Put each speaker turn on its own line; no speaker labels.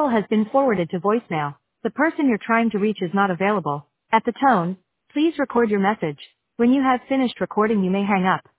call has been forwarded to voicemail. The person you're trying to reach is not available. At the tone, please record your message. When you have finished recording, you may hang up.